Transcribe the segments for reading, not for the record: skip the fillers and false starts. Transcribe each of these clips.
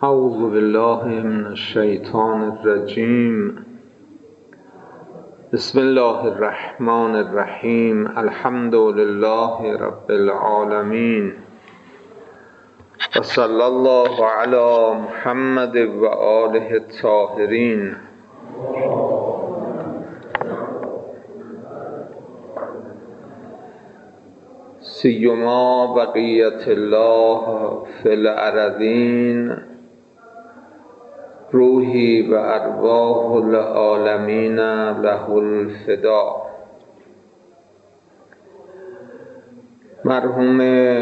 اعوذ بالله من الشیطان الرجیم. بسم الله الرحمن الرحیم. الحمد لله رب العالمین و صلی الله علی محمد و آله الطاهرین. سیما بقیت الله فی الارضین، روحی و ارواح العالمین له الفدا. مرحوم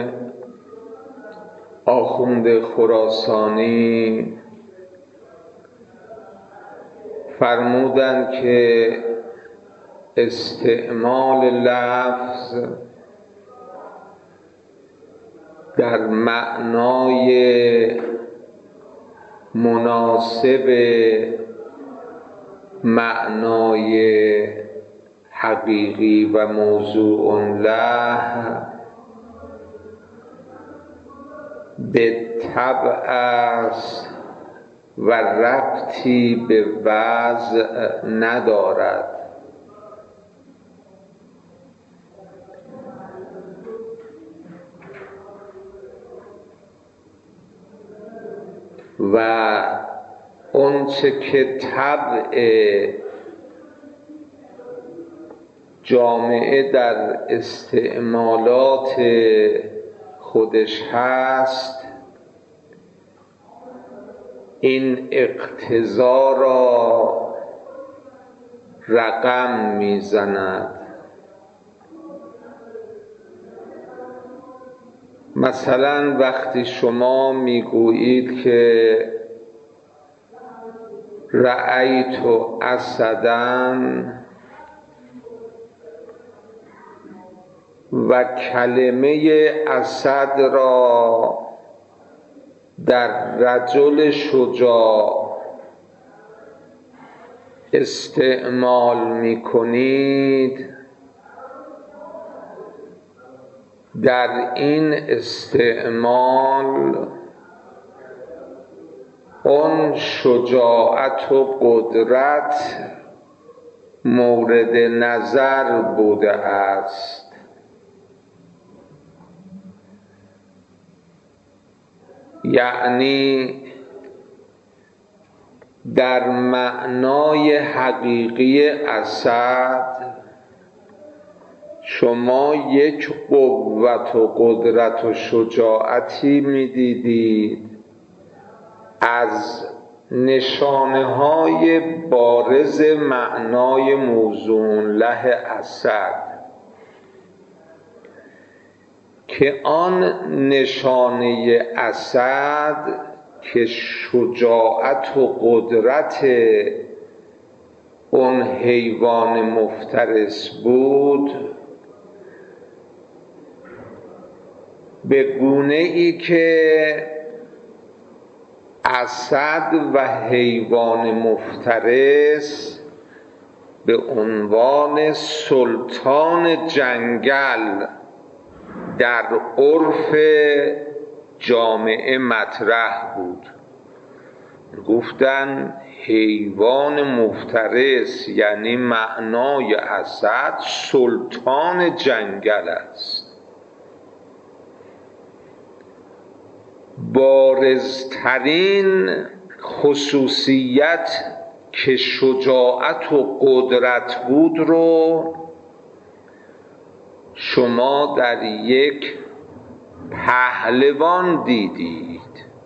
آخوند خراسانی فرمودند که استعمال لفظ در معنای مناسب معنای حقیقی و موضوع له به طبع است و ربطی به وضع ندارد. و آنچه که طبع جامعه در استعمالات خودش هست، این اقتضا را رقم میزند. مثلا وقتی شما میگویید که رأیت اسداً و کلمه اسد را در رجل شجاع استعمال میکنید، در این استعمال آن شجاعت و قدرت مورد نظر بوده است. یعنی در معنای حقیقی اسد شما یک قوت و قدرت و شجاعتی می‌دیدید از نشانه های بارز معنای موضوع له اسد، که آن نشانه اسد که شجاعت و قدرت اون حیوان مفترس بود، به گونه ای که اسد و حیوان مفترس به عنوان سلطان جنگل در عرف جامعه مطرح بود. گفتن حیوان مفترس یعنی معنای اسد سلطان جنگل است. بارزترین خصوصیت که شجاعت و قدرت بود رو شما در یک پهلوان دیدید.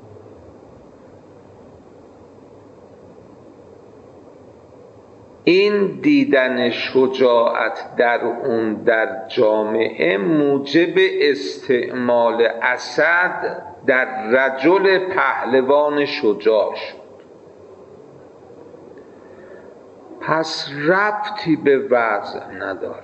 این دیدن شجاعت در جامعه موجب استعمال اسد در رجل پهلوان شجاع شد. پس ربطی به وضع ندارد.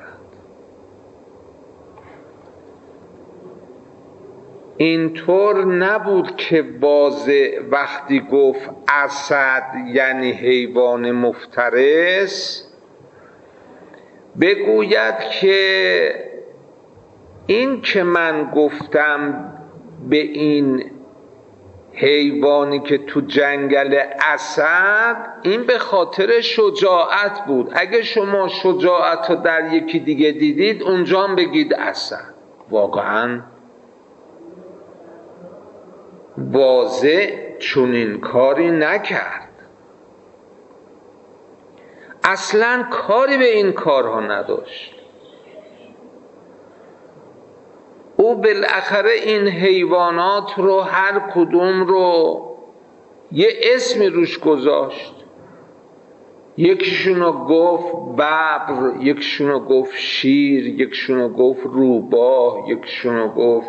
اینطور نبود که واضح وقتی گفت اسد یعنی حیوان مفترس بگوید که این که من گفتم به این حیوانی که تو جنگل اسد، این به خاطر شجاعت بود. اگه شما شجاعت رو در یکی دیگه دیدید اونجا هم بگید اسد. واقعا واضح چنین کاری نکرد، اصلا کاری به این کارها نداشت. او بالاخره این حیوانات رو هر کدوم رو یه اسمی روش گذاشت. یکیشونو گفت ببر، یکیشونو گفت شیر، یکیشونو گفت روباه، یکیشونو گفت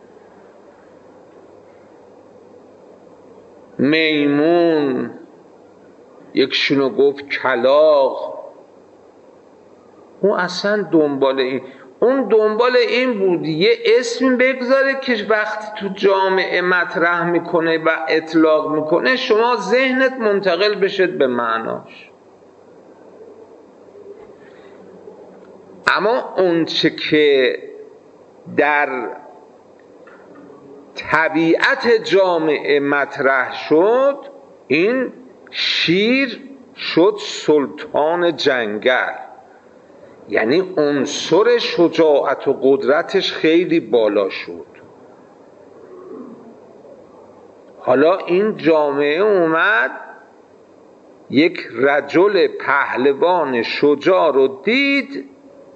میمون، یکیشونو گفت کلاغ. اون اصلا دنبال این بود یه اسم بگذاره که وقتی تو جامعه مطرح میکنه و اطلاق میکنه شما ذهنت منتقل بشد به معناش. اما اون چه که در طبیعت جامعه مطرح شد، این شیر شد سلطان جنگل، یعنی عنصر شجاعت و قدرتش خیلی بالا شد. حالا این جامعه اومد یک رجل پهلوان شجاع رو دید،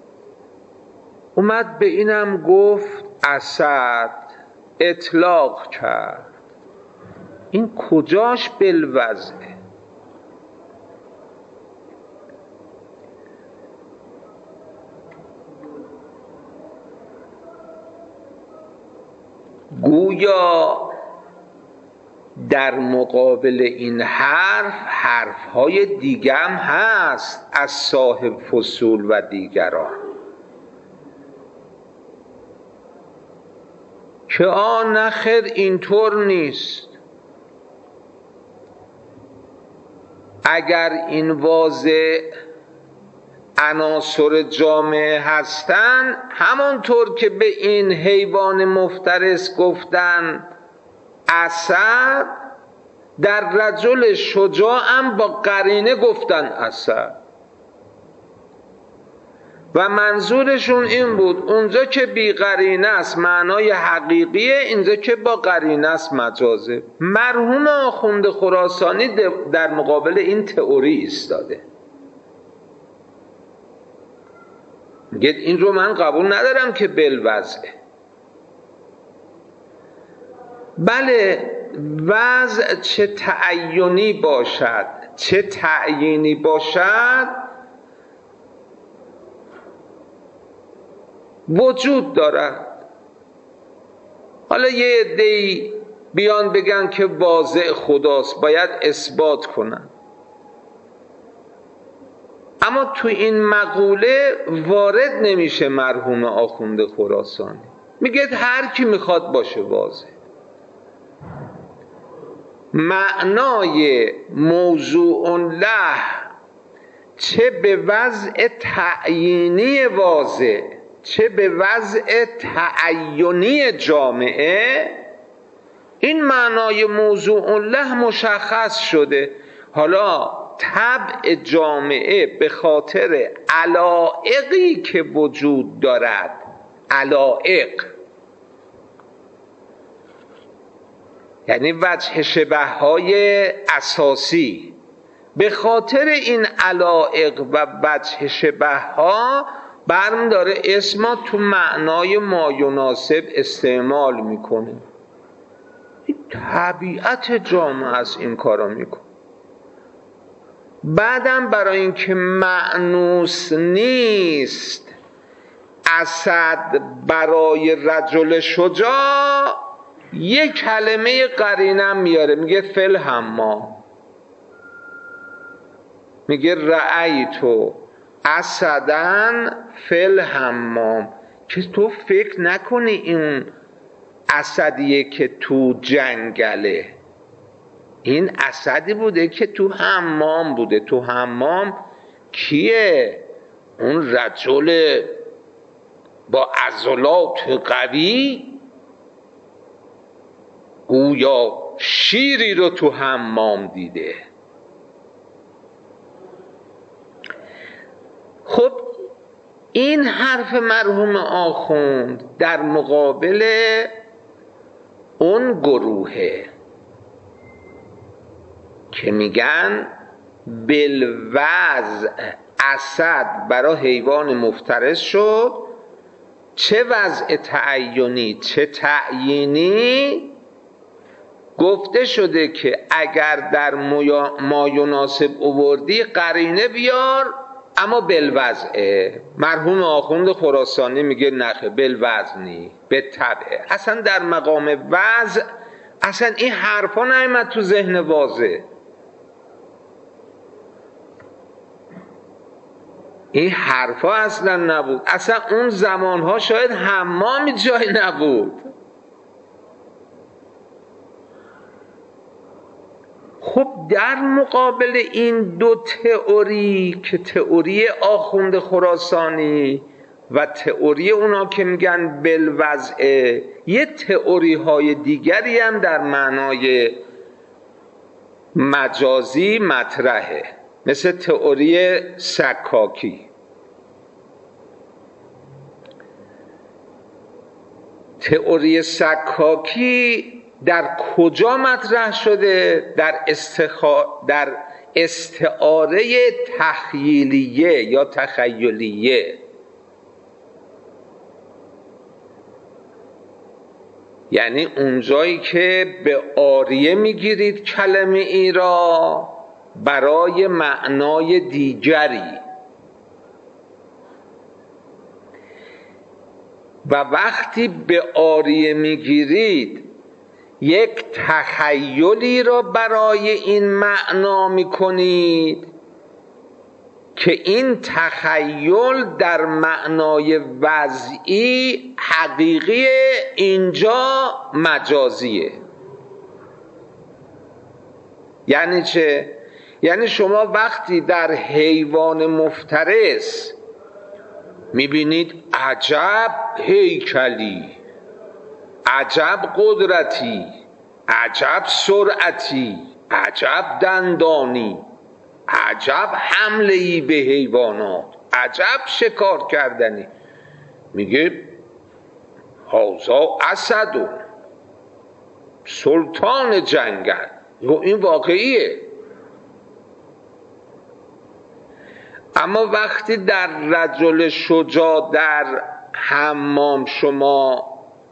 اومد به اینم گفت اسد، اطلاق کرد. این کجاش بالوضعه؟ گویا در مقابل این حرفهای دیگه هم هست از صاحب فصول و دیگران که نخیر اینطور نیست. اگر این واضح عناصر جامعه هستن، همانطور که به این حیوان مفترس گفتن اسد، در رجل شجاع هم با قرینه گفتن اسد و منظورشون این بود اونجا که بی قرینه است معنای حقیقیه، اینجا که با قرینه است مجازه. مرحوم آخوند خراسانی در مقابل این تئوری ایستاده، میگه این رو من قبول ندارم که بالوضعه. بله، وضع چه تعینی باشد چه تعیینی باشد وجود دارد. حالا یه عده‌ای بیان بگن که واضع خداست، باید اثبات کنن، اما تو این مقوله وارد نمیشه مرحوم آخوند خراسانی. میگه هر کی میخواد باشه واضح. معنای موضوع له چه به وضع تعیینی واضح چه به وضع تعینی جامعه، این معنای موضوع له مشخص شده. حالا طبع جامعه به خاطر علایقی که وجود دارد، علایق یعنی وجه شبه های اساسی، به خاطر این علایق و وجه شبه ها برم داره اسما تو معنای مایناسب استعمال میکنه. این طبیعت جامعه است این کارو میکنه. بعدم برای اینکه مأنوس نیست اسد برای رجل شجاع یک کلمه قرینم میاره، میگه فل حمام، میگه رأیتو اسدن فل حمام، که تو فکر نکنی این اسدیه که تو جنگله، این اسدی بوده که تو حمام بوده. تو حمام کیه؟ اون رجل با عضلات قوی، گویا شیری رو تو حمام دیده. خب این حرف مرحوم آخوند در مقابل اون گروهه که میگن بالوضع اسد برای حیوان مفترس شد، چه وضع تعینی چه تعیینی گفته شده که اگر در ما یناسب آوردی قرینه بیار، اما بالوضعه. مرحوم آخوند خراسانی میگه نخه بالوزنی به طبعه، اصلا در مقام وضع اصلا این حرفا نیامد تو ذهن واضح. این حرفا اصلا نبود، اصلا اون زمانها شاید حمامی جای نبود. خب در مقابل این دو تئوری که تئوری آخوند خراسانی و تئوری اونا که میگن بالوضعه، یه تئوری های دیگری هم در معنای مجازی مطرحه، مثل تئوری سکاکی. تئوری سکاکی در کجا مطرح شده؟ در استعاره تخیلیه یا تخیلیه. یعنی اونجایی که به آریه میگیرید کلمه ای را برای معنای دیگری، و وقتی به آریه میگیرید یک تخیلی را برای این معنا میکنید که این تخیل در معنای وضعی حقیقی، اینجا مجازیه. یعنی چه؟ یعنی شما وقتی در حیوان مفترس میبینید عجب هیکلی، عجب قدرتی، عجب سرعتی، عجب دندانی، عجب حمله‌ای به حیوانات، عجب شکار کردنی، میگه هازا اسد سلطان جنگل. این واقعیه. اما وقتی در رجل شجاع در حمام شما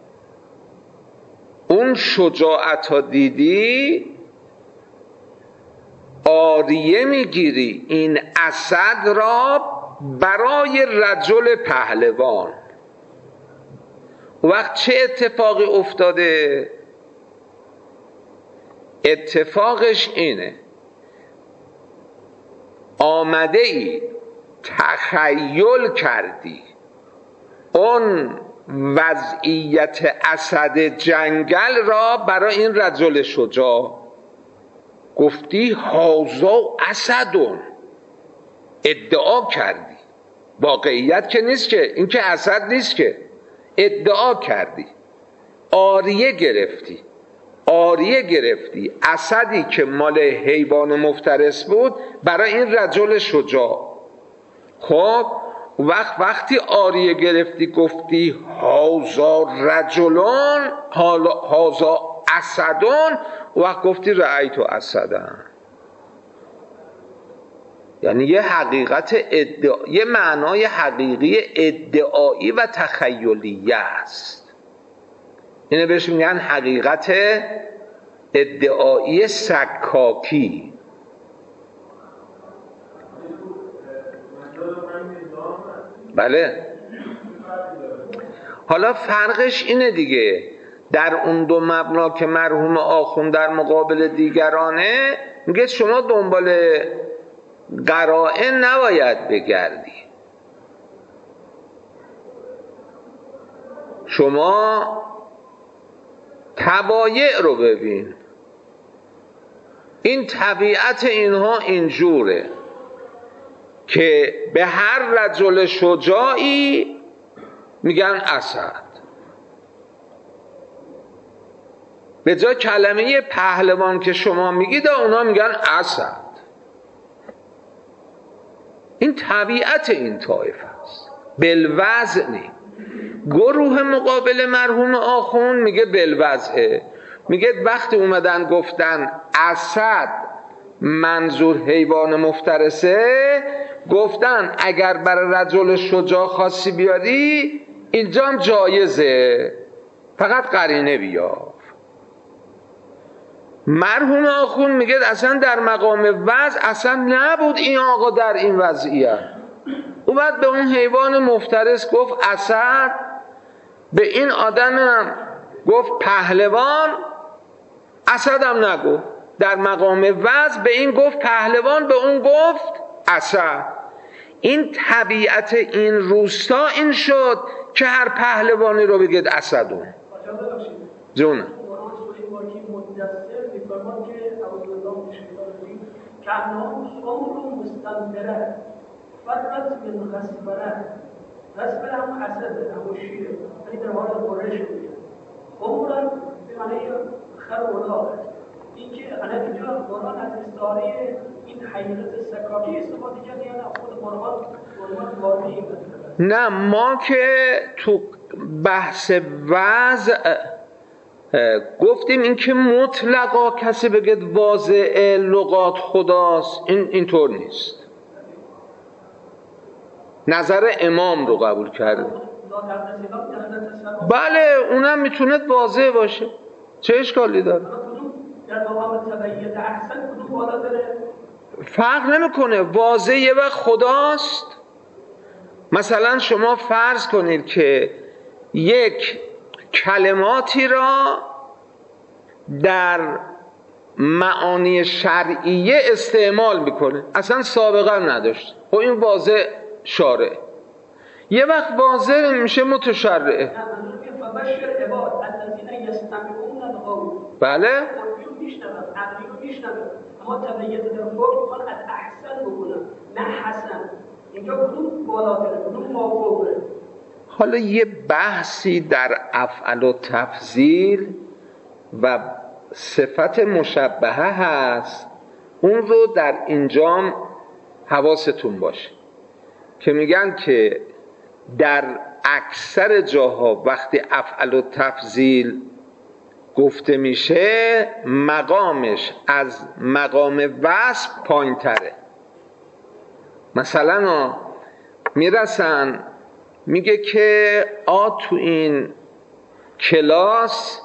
اون شجاعت ها دیدی، آریه میگیری این اسد را برای رجل پهلوان. وقت چه اتفاقی افتاده؟ اتفاقش اینه، آمده ای تخیل کردی اون وضعیت اسد جنگل را برای این رجل شجاع، گفتی هازا اسدون، ادعا کردی. واقعیت که نیست که، این که اسد نیست که، ادعا کردی، آریه گرفتی. آریه گرفتی اسدی که مال حیوان مفترس بود برای این رجل شجاع. خب وقتی آریه گرفتی گفتی هازا رجلون، هازا اسدون، وقت گفتی رأیت اسدن. یعنی یه حقیقت یه معنای حقیقی ادعایی و تخیلیه است. اینه بهش میگن حقیقت ادعایی سکاکی. بله. حالا فرقش اینه دیگه، در اون دو مبنا که مرحوم آخوند در مقابل دیگرانه میگه شما دنبال قرائن نباید بگردی، شما طبایع رو ببین. این طبیعت اینها اینجوره که به هر رجل شجاعی میگن اسد. به جای کلمه پهلوان که شما میگید اونا میگن اسد. این طبیعت این طایفه است. بالوزن. گروه مقابل مرحوم آخوند میگه بالوزن، میگه وقتی اومدن گفتن اسد منظور حیوان مفترسه، گفتن اگر برای رجل شجاع خاصی بیاری اینجا هم جایزه، فقط قرینه بیار. مرحوم آخوند میگه اصلا در مقام وضع اصلا نبود این آقا در این وضعیت. او بعد به اون حیوان مفترس گفت اسد، به این آدمم گفت پهلوان، اسد هم نگفت. در مقام وضع به این گفت پهلوان، به اون گفت اسد. این طبیعت این روستا این شد که هر پهلوانی رو بگید اسدون. جونه غصبه هم حسده هم شیره، ولی در حال قرش میشه. عمرن به معنی خر و الاغ. این که اینجا قرآن از استعاره این حقیقت سکاکی استفاده کرده یا نه خود قرآن واقعی مطلب است؟ نه، ما که تو بحث وضع گفتیم این که مطلقا کسی بگه واضع لغات خداست، اینطور نیست. نظر امام رو قبول کرده. بله اونم میتونه واضح باشه، چه اشکالی داره؟ فرق نمیکنه، واضح یه وقت خداست. مثلا شما فرض کنید که یک کلماتی را در معانی شرعیه استعمال میکنه، اصلا سابقه نداشت، خب این واضح شارع. یه وقت واضح میشه متشرعه. بله اما تبعیت در فوق میخوان از احسن بکنن نه حسن. اینجا کدوم بالاتره کدوم مافوقه؟ حالا یه بحثی در افعل و تفضیل و صفت مشبهه هست، اون رو در اینجام حواستون باشه که میگن که در اکثر جاها وقتی افعل و تفضیل گفته میشه مقامش از مقام وصف پایین تره. مثلا میرسن میگه که تو این کلاس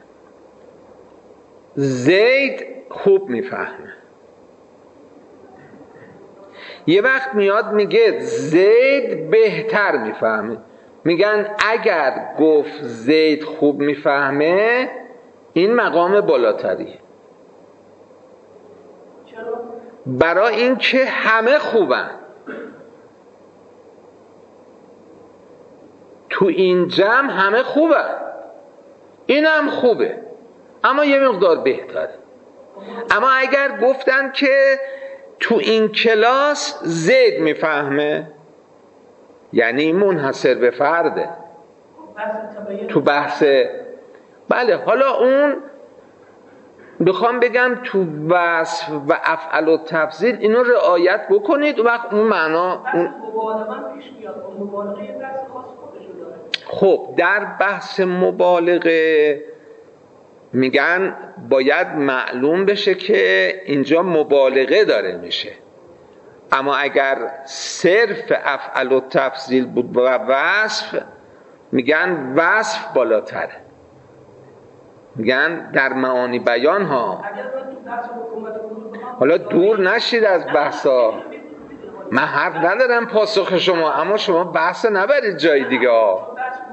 زید خوب میفهمه. یه وقت میاد میگه زید بهتر میفهمه. میگن اگر گفت زید خوب میفهمه این مقام بالاتریه. چرا؟ برای این که همه خوبن، تو این جمع همه خوبن، این هم خوبه اما یه مقدار بهتره. اما اگر گفتن که تو این کلاس زید میفهمه یعنی منحصر به فرده تو بحث. بله حالا اون بخوام بگم تو وصف و افعل و تفضیل اینو رعایت بکنید، وقت اون معنا اون خب در بحث مبالغه میگن باید معلوم بشه که اینجا مبالغه داره میشه. اما اگر صرف افعل و تفضیل بود و وصف، میگن وصف بالاتره، میگن در معانی بیان ها. حالا دور نشید از بحثا، من حرف ندارم پاسخ شما، اما شما بحث نبرید جای دیگه ها.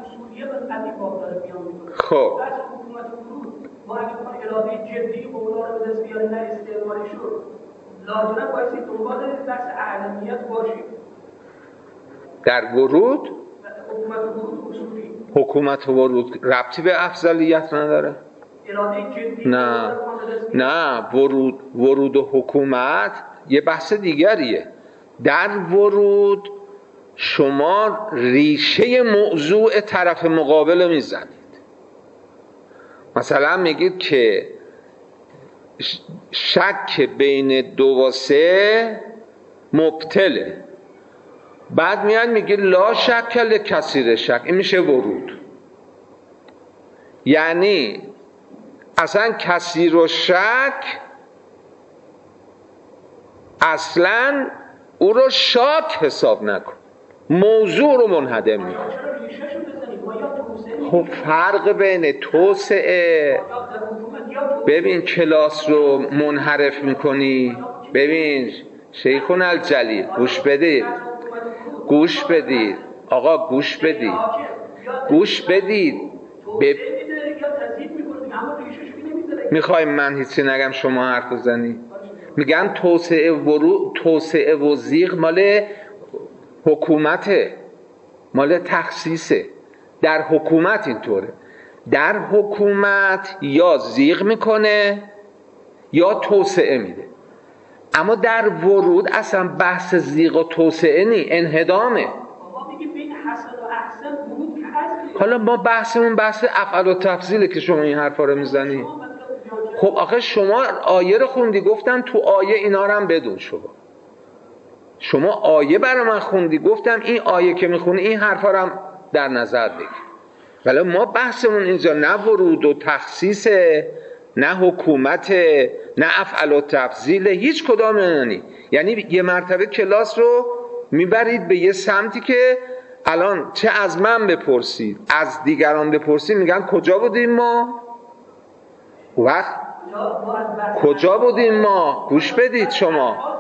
خب ما اگه بخواد اراده جدی اونا رو به دست بیاره نه استعمالی شد، لازمه بایستی دنبال بحث اعلمیت باشیم. در ورود حکومت ورود اصولی، حکومت ورود ربطی به افضلیت نداره. اراده جدی نه ورود و حکومت یه بحث دیگریه. در ورود شما ریشه موضوع طرف مقابل میزنید. مثلا میگید که شک بین 2 و 3 مبطله، بعد میاد میگه لا شک لکثیر شک، این میشه ورود. یعنی اصلا کثیر و شک اصلا او رو شاک حساب نکن، موضوع رو منهدم میکن. خب فرق بین توسعه، ببین کلاس رو منحرف میکنی. ببین شیخون الجلیل، گوش بدید آقا، گوش بدید میخوای من هیچی نگم شما حرف بزنی؟ میگن توسعه و زیغ مال حکومته، مال تخصیصه. در حکومت اینطوره، در حکومت یا زیغ میکنه یا توسعه میده. اما در ورود اصلا بحث زیغ و توسعه نی، انهدامه. حالا ما بحثمون بحث افعال و تفضیله که شما این حرفا رو میزنی. خب آخه شما آیه رو خوندی، گفتم تو آیه اینا رو هم بدون. شما آیه برای من خوندی، گفتم این آیه که میخونی این حرفا رو هم در نظر بگیر. ولی ما بحثمون اینجا نه ورود و تخصیصه، نه حکومت، نه افعال و تفضیل، هیچ کدام نی. یعنی یه مرتبه کلاس رو میبرید به یه سمتی که الان چه از من بپرسید از دیگران بپرسید میگن کجا بودیم ما؟ وقت کجا بودیم ما؟ گوش بدید شما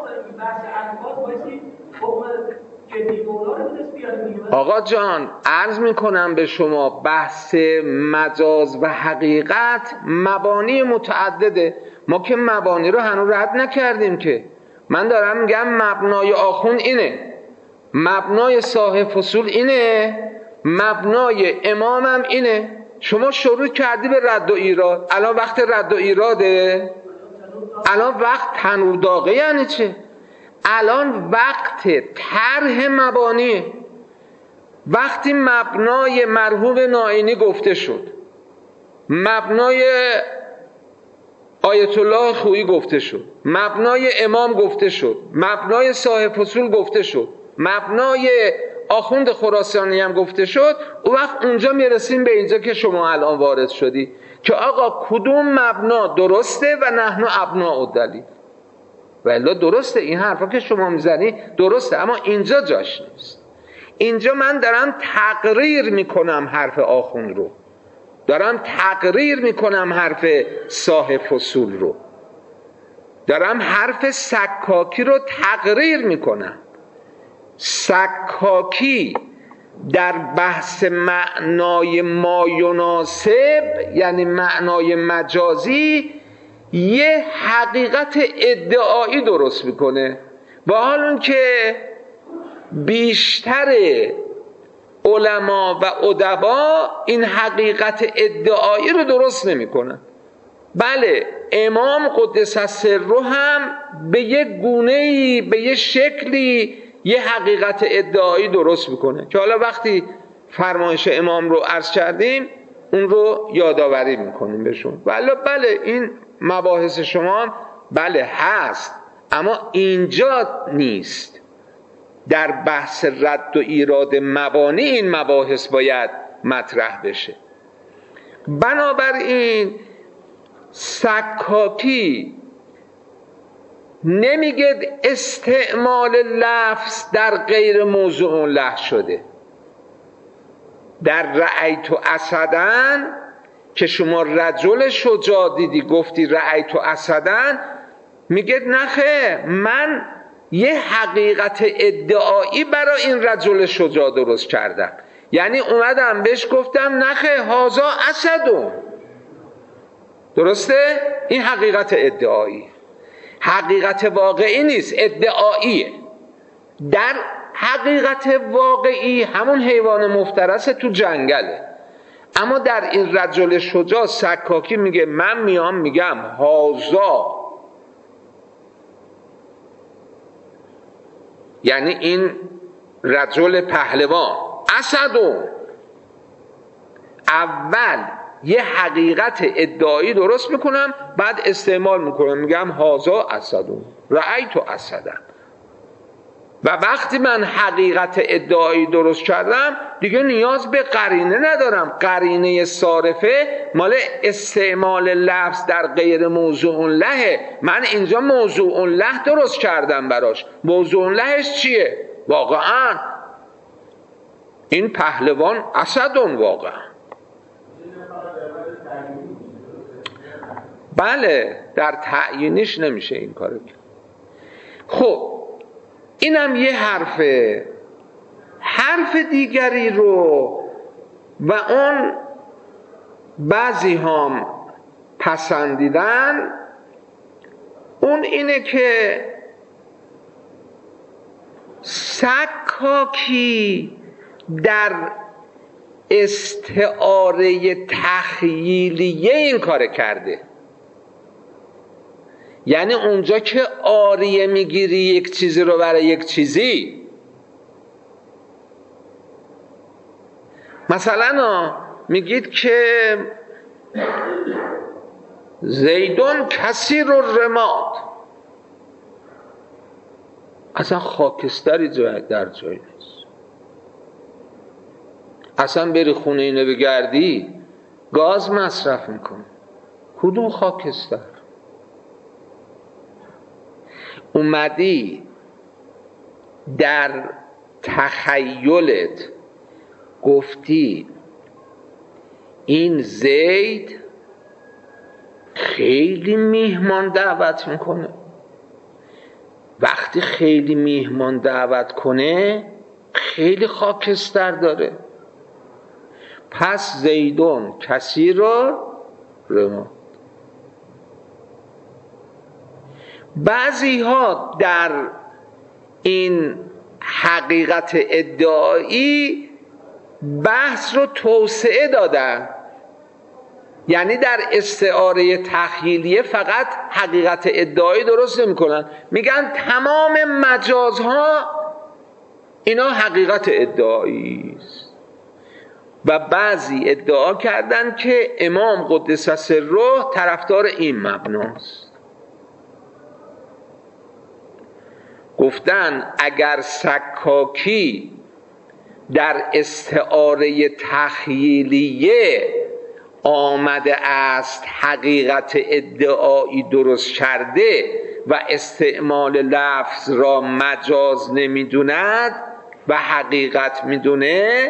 آقا جان، عرض میکنم به شما بحث مجاز و حقیقت مبانی متعدده. ما که مبانی رو هنوز رد نکردیم که. من دارم میگم مبنای آخوند اینه، مبنای صاحب فصول اینه، مبنای امامم اینه. شما شروع کردی به رد و ایراد. الان وقت رد و ایراده؟ الان وقت تنور داغه یعنی چه؟ الان وقت طرح مبانیه. وقتی مبنای مرحوم نائینی گفته شد، مبنای آیت الله خویی گفته شد، مبنای امام گفته شد، مبنای صاحب فصول گفته شد، مبنای آخوند خراسانی هم گفته شد، اون وقت اونجا میرسیم به اینجا که شما الان وارد شدی که آقا کدوم مبنا درسته و نحن ابناء الدلیل. ولی درسته این حرفا که شما میزنی درسته، اما اینجا جاش نیست. اینجا من دارم تقریر میکنم حرف آخوند رو، دارم تقریر میکنم حرف صاحب فصول رو، دارم حرف سکاکی رو تقریر میکنم. سکاکی در بحث معنای ما یناسب، یعنی معنای مجازی، یه حقیقت ادعایی درست میکنه، و حال اون که بیشتر علما و ادبا این حقیقت ادعایی رو درست نمیکنن. بله امام قدس سره هم به یک گونه‌ای، به یک شکلی یه حقیقت ادعایی درست میکنه که حالا وقتی فرمایش امام رو عرض کردیم اون رو یادآوری میکنیم بهشون. بله این مباحث شما بله هست، اما اینجا نیست. در بحث رد و ایراد مبانی این مباحث باید مطرح بشه. بنابراین سکاکی نمیگه استعمال لفظ در غیر موضوع له شده. در رأیت اسدن که شما رجل شجاع دیدی گفتی رأیت اسدن، میگه نخه من یه حقیقت ادعایی برای این رجل شجاع درست کردم. یعنی اومدم بهش گفتم نخه هازا اسدون. درسته؟ این حقیقت ادعایی، حقیقت واقعی نیست، ادعاییه. در حقیقت واقعی همون حیوان مفترس تو جنگله، اما در این رجل شجاع سکاکی میگه من میام میگم هازا، یعنی این رجل پهلوان اسدون اول یه حقیقت ادعایی درست میکنم، بعد استعمال میکنم، میگم هازا اسدون، رأیت اسدن. و وقتی من حقیقت ادعایی درست کردم دیگه نیاز به قرینه ندارم. قرینه صارفه مال استعمال لفظ در غیر موضوع له. من اینجا موضوع له درست کردم براش. موضوع لهش چیه؟ واقعا این پهلوان اسدون واقعا. بله، در تعیینش نمیشه این کارو کرد. خب اینم یه حرفه. حرف دیگری رو و اون بعضی هم پسندیدن، اون اینه که سکاکی در استعاره تخییلیه این کار کرده. یعنی اونجا که آریه میگیری یک چیزی رو برای یک چیزی، مثلا میگید که زیدون کثیر الرماد، اصلا خاکستری در جای نیست. اصلا بری خونه اینو بگردی گاز مصرف میکن. کدوم خاکستر؟ اومدی در تخیلت گفتی این زید خیلی میهمان دعوت میکنه. وقتی خیلی میهمان دعوت کنه خیلی خاکستر داره، پس زیدون کثیر الرماد. بعضی ها در این حقیقت ادعایی بحث رو توسعه دادن، یعنی در استعاره تخیلیه فقط حقیقت ادعایی درست نمی کنن، میگن تمام مجازها اینا حقیقت ادعایی است. و بعضی ادعا کردن که امام قدس سره طرفدار این مبناست. گفتن اگر سکاکی در استعاره تخییلیه آمده است حقیقت ادعایی درست کرده و استعمال لفظ را مجاز نمیدوند و حقیقت میدونه،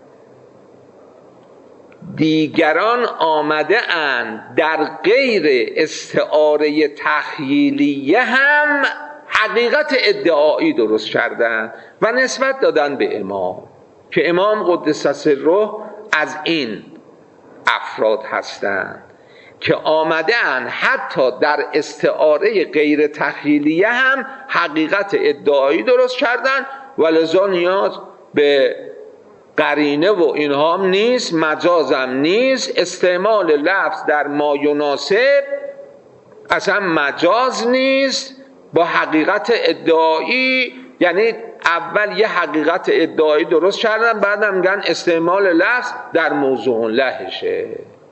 دیگران آمده اند در غیر استعاره تخییلیه هم حقیقت ادعایی درست کردن و نسبت دادن به امام، که امام قدس سره از این افراد هستند که آمده اند حتی در استعاره غیر تخییلیه هم حقیقت ادعایی درست کردن و لذا نیاز به قرینه و اینها هم نیست، مجاز هم نیست. استعمال لفظ در ما یناسب اصلا مجاز نیست با حقیقت ادعایی. یعنی اول یه حقیقت ادعایی درست کردن، بعدم میگن استعمال لفظ در موضوع لهشه.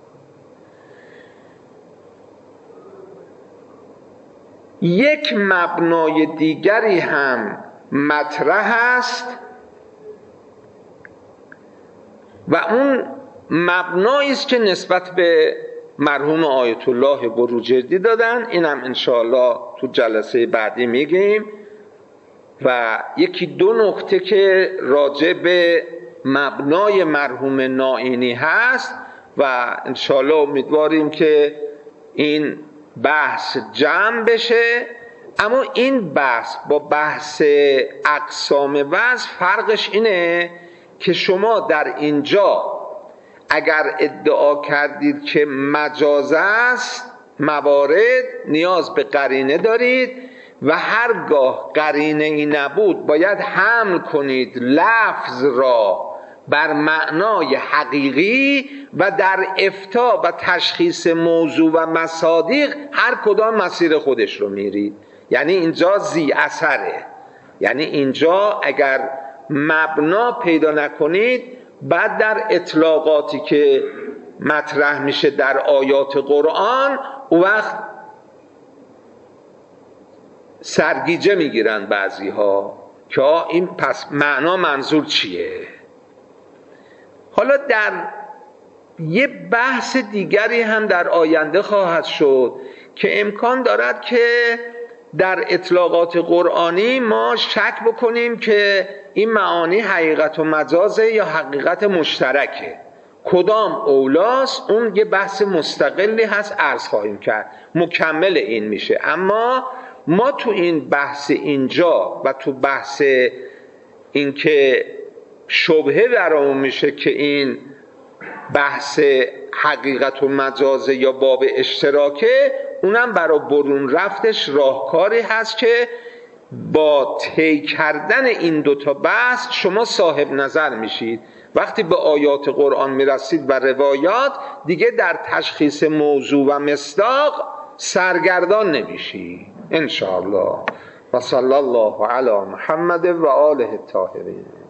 یک مبنای دیگری هم مطرح است و اون مبنایی است که نسبت به مرحوم آیت الله بروجردی دادن. اینم انشاءالله تو جلسه بعدی میگیم. و یکی دو نکته که راجع به مبنای مرحوم نائینی هست و انشاءالله امیدواریم که این بحث جمع بشه. اما این بحث با بحث اقسام وضع فرقش اینه که شما در اینجا اگر ادعا کردید که مجاز است موارد نیاز به قرینه دارید و هرگاه قرینه ای نبود باید حمل کنید لفظ را بر معنای حقیقی و در افتاء و تشخیص موضوع و مصادیق هر کدام مسیر خودش رو میرید. یعنی اینجا ذی اثره، یعنی اینجا اگر مبنا پیدا نکنید بعد در اطلاقاتی که مطرح میشه در آیات قرآن، اون وقت سرگیجه میگیرن بعضی ها که این پس معنا منظور چیه. حالا در یه بحث دیگری هم در آینده خواهد شد که امکان دارد که در اطلاقات قرآنی ما شک بکنیم که این معانی حقیقت و مجازه یا حقیقت مشترکه، کدام اولاست، اون یه بحث مستقلی هست، عرض خواهیم کرد، مکمل این میشه. اما ما تو این بحث اینجا و تو بحث این که شبهه برامون میشه که این بحث حقیقت و مجازه یا باب اشتراکه، اونم برای برون رفتش راهکاری هست که با طی کردن این دوتا بحث شما صاحب نظر میشید. وقتی به آیات قرآن میرسید و روایات، دیگه در تشخیص موضوع و مصداق سرگردان نمیشید انشاءالله. و صلی الله علی محمد و آله الطاهرین.